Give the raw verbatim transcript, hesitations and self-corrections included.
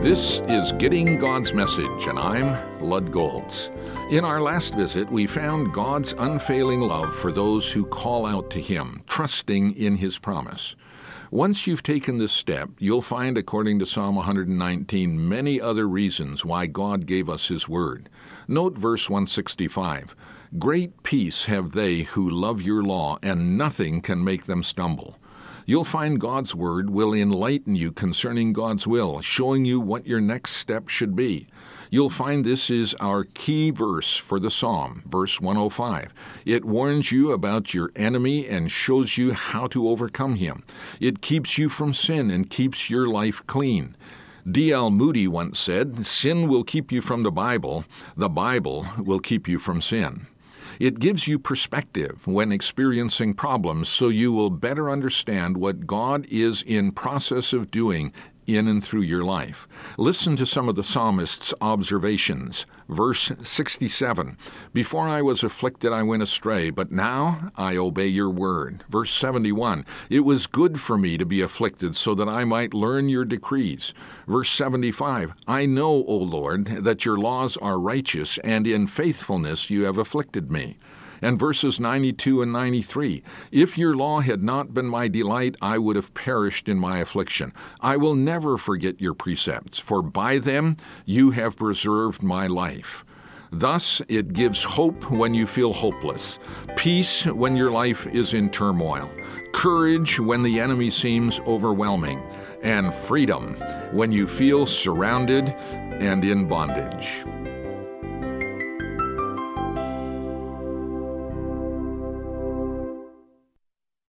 This is Getting God's Message, and I'm Lud Golds. In our last visit, we found God's unfailing love for those who call out to Him, trusting in His promise. Once you've taken this step, you'll find, according to Psalm one nineteen, many other reasons why God gave us His Word. Note verse one sixty-five. Great peace have they who love your law, and nothing can make them stumble. You'll find God's Word will enlighten you concerning God's will, showing you what your next step should be. You'll find this is our key verse for the Psalm, verse one oh five. It warns you about your enemy and shows you how to overcome him. It keeps you from sin and keeps your life clean. D L Moody once said, "Sin will keep you from the Bible. The Bible will keep you from sin." It gives you perspective when experiencing problems so you will better understand what God is in process of doing in and through your life. Listen to some of the psalmist's observations. Verse sixty-seven, "Before I was afflicted I went astray, but now I obey your word." Verse seventy-one, "It was good for me to be afflicted so that I might learn your decrees." Verse seventy-five, "I know, O Lord, that your laws are righteous, and in faithfulness you have afflicted me." And verses ninety-two and ninety-three, "If your law had not been my delight, I would have perished in my affliction. I will never forget your precepts, for by them you have preserved my life." Thus, it gives hope when you feel hopeless, peace when your life is in turmoil, courage when the enemy seems overwhelming, and freedom when you feel surrounded and in bondage.